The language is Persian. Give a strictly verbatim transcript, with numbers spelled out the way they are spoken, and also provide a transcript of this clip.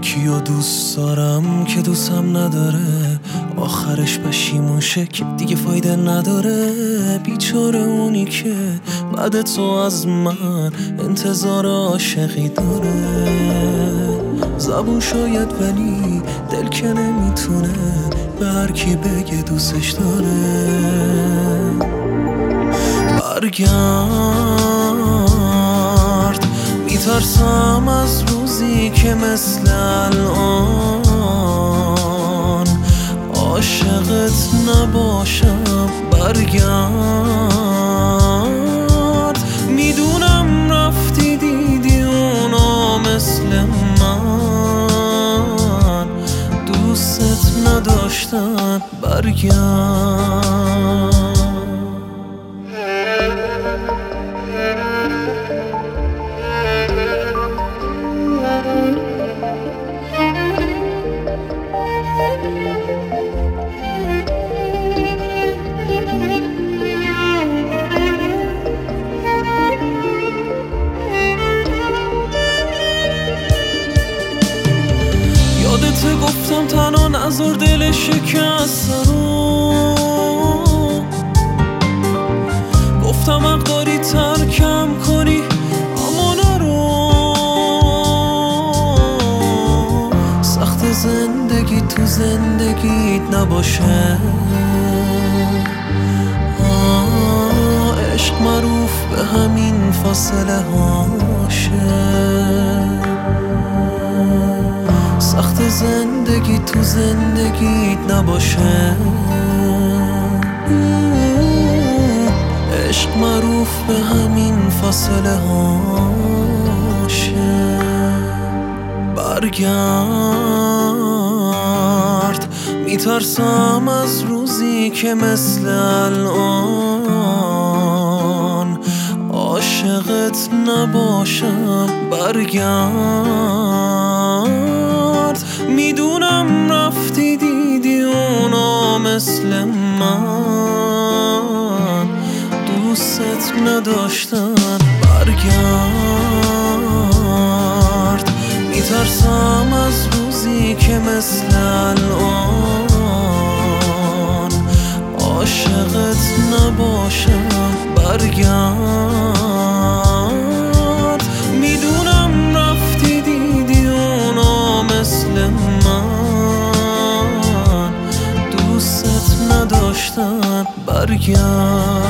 یکیو دوست دارم که دوستم نداره، آخرش پشیمون شه که دیگه فایده نداره. بیچاره اونی که بعد تو از من انتظار عاشقی داره. زبون شاید ولی دل که نمیتونه به هر کی بگه دوستش داره. برگرد، میترسم از روزی که مثل الان عاشقت نباشم. برگرد، میدونم رفتی دیدی اونا مثل من دوستت نداشتن. برگرد. یادت گفتم تنها نذار دل شکسته رو، گفتم حق داری ترکم کنی اما نرو. سخت زندگی تو زندگیت نباشه، عشق معروف به همین فاصله هاشه. سخت زندگی تو زندگیت نباشه، عشق معروف به همین فاصله هاشه. برگرد، میترسم از روزی که مثل الان عاشقت نباشم. برگرد، میدونم رفتی دیدی اونا مثل من دوستت نداشتن. برگرد، میترسم از روزی که مثل الان عاشقت نباشم. برگرد، میدونم رفتی دیدی اونا مثل من دوستت نداشتن. برگرد.